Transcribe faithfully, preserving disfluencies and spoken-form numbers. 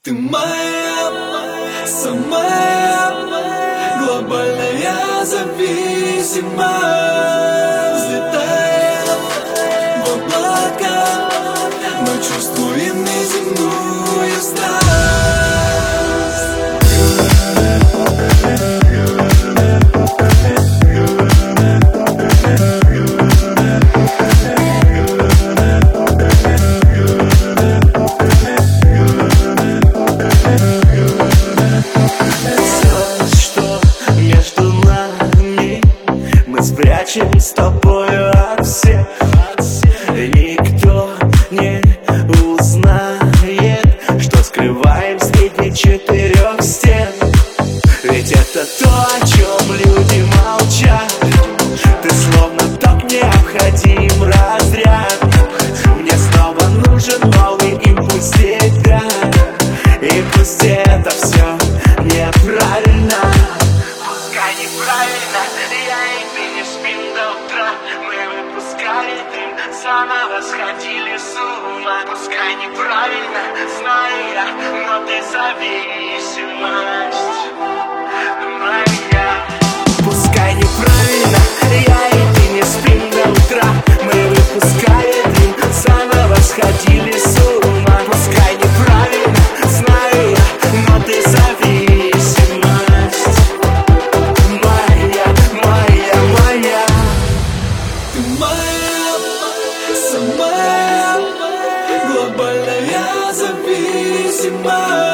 Ты моя, самая глобальная зависимость. Взлетаем в облака, мы чувствуем неземную страсть. Спрячем с тобою от всех, никто не узнает, что скрываем среди четырех стен. Ведь это то, о чем люди молчат. Ты словно ток, необходим разряд. Мне снова нужен новый импульс тебя. И пусть это все неправильно, пускай неправильно, я и ты не спим до утра. Мы выпускали дым, заново сходили с ума. Пускай неправильно, знаю я, но ты зависимость моя. Пускай неправильно, я и ты не спим до утра. Мы выпускали дым, заново сходили с ума. Пускай неправильно, знаю я, но ты зависимость моя, моя, моя. Ты моя, самая глобальная зависимость.